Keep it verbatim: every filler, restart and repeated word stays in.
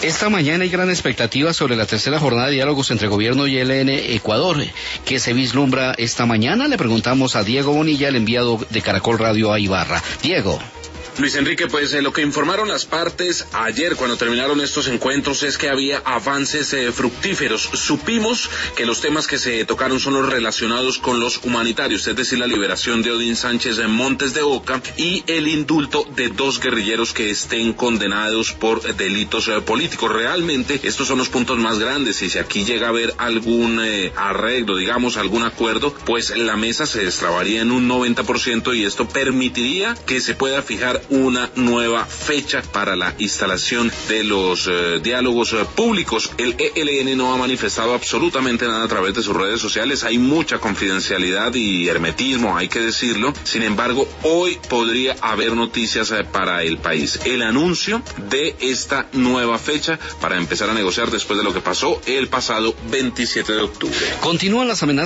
Esta mañana hay gran expectativa sobre la tercera jornada de diálogos entre gobierno y E L N Ecuador. ¿Qué se vislumbra esta mañana? Le preguntamos a Diego Bonilla, el enviado de Caracol Radio a Ibarra. Diego. Luis Enrique, pues eh, lo que informaron las partes ayer cuando terminaron estos encuentros es que había avances eh, fructíferos. Supimos que los temas que se tocaron son los relacionados con los humanitarios, es decir, la liberación de Odín Sánchez en Montes de Oca y el indulto de dos guerrilleros que estén condenados por eh, delitos eh, políticos. Realmente estos son los puntos más grandes y si aquí llega a haber algún eh, arreglo, digamos, algún acuerdo, pues la mesa se destrabaría en un noventa por ciento y esto permitiría que se pueda fijar una nueva fecha para la instalación de los eh, diálogos eh, públicos. El E L N no ha manifestado absolutamente nada a través de sus redes sociales, hay mucha confidencialidad y hermetismo, hay que decirlo. Sin embargo, hoy podría haber noticias eh, para el país. El anuncio de esta nueva fecha para empezar a negociar después de lo que pasó el pasado veintisiete de octubre. Continúan las amenazas